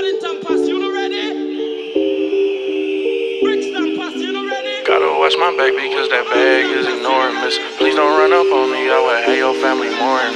Gotta watch my back because that bag is enormous. Please don't run up on me, I will have your family mourning.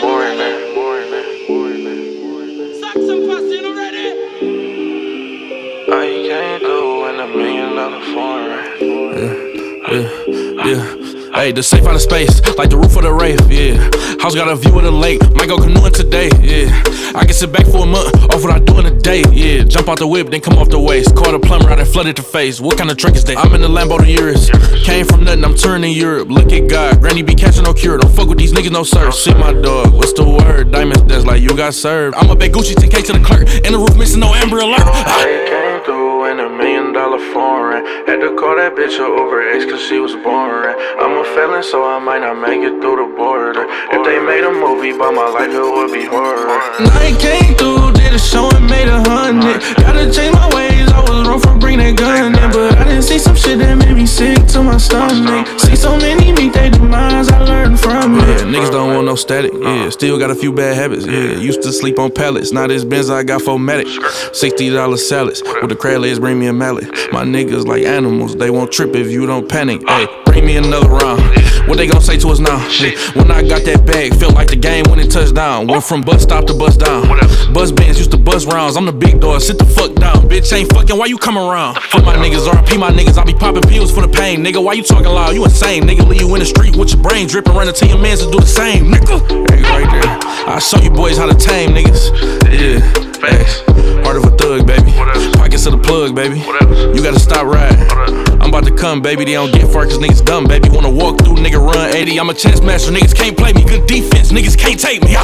I can't do in $1 million foreign. Yeah. Hey, the safe out of space, like the roof of the Wraith, yeah. House got a view of the lake, might go canoeing today, yeah. I can sit back for a month, off what I do in a day, yeah. Jump out the whip, then come off the waist. Caught a plumber out and flooded the face. What kind of trick is that? I'm in the Lambo to Urus. Came from nothing, I'm turning Europe. Look at God, granny be catching no cure. Don't fuck with these niggas, no sir. Shit, my dog, what's the word? Diamonds, that's like you got served. I'ma bet Gucci 10K to the clerk, and the roof missing no Amber Alert. I came through in $1 million foreign. Had to call that bitch over ex cause she was boring. I'm a felon, so I might not make it through the border. If they made a movie about my life, it would be horror. I came through, did a show and made 100. Gotta change my ways, I was wrong for bringing that gun in. But I didn't see some shit that made me sick to my stomach. See so many meet their demise, I learned from it. Yeah, niggas don't want no static, yeah. Still got a few bad habits, yeah. Used to sleep on pallets, now this Benz I got 4matic. $60 salads, with the crab legs bring me a mallet. My niggas like animals, they won't trip if you don't panic. Hey, bring me another round. What they gon' say to us now? When I got that bag, felt like the game when it touched down. Went from bus stop to bus down. Bus bands used to bust rounds. I'm the big dog, sit the fuck down. Bitch ain't fucking, why you come around? Fuck my niggas, RP my niggas. I be popping pills for the pain. Nigga, why you talking loud? You insane. Nigga, leave you in the street with your brain dripping. Run into your mans to do the same. Nigga, hey, right there. I'll show you boys how to tame niggas. Yeah, facts. Heart of a thug, baby. Pockets of the plug, baby. You gotta stop riding. I'm about to come, baby. They don't get far cause niggas dumb, baby. Wanna walk through, nigga, run 80. I'm a chess master, niggas can't play me. Good defense, niggas can't take me.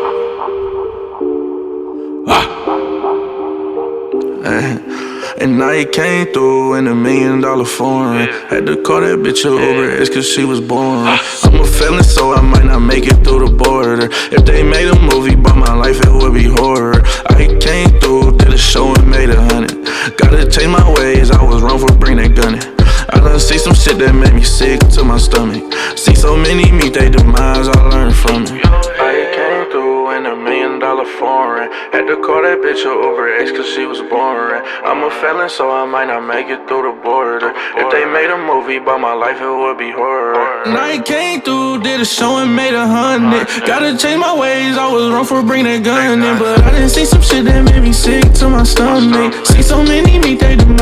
And I came through in $1 million foreign. Had to call that bitch over, it's cause she was boring. I'm a felon, so I might not make it through the border. If they made a movie about my life, it would be horror. I came through, did a show and made 100. Gotta change my ways, I was wrong for bringing that gun in. I done see some shit that made me sick to my stomach. See so many meet their demise, I learned from it. I came through in $1 million foreign. Had to call that bitch over ex cause she was boring. I'm a felon, so I might not make it through the border. If they made a movie about my life, it would be horror. And I came through, did a show and made 100. Gotta change my ways, I was wrong for bringing that gun in. But I didn't see some shit that made me sick to my stomach. See so many meet their demise.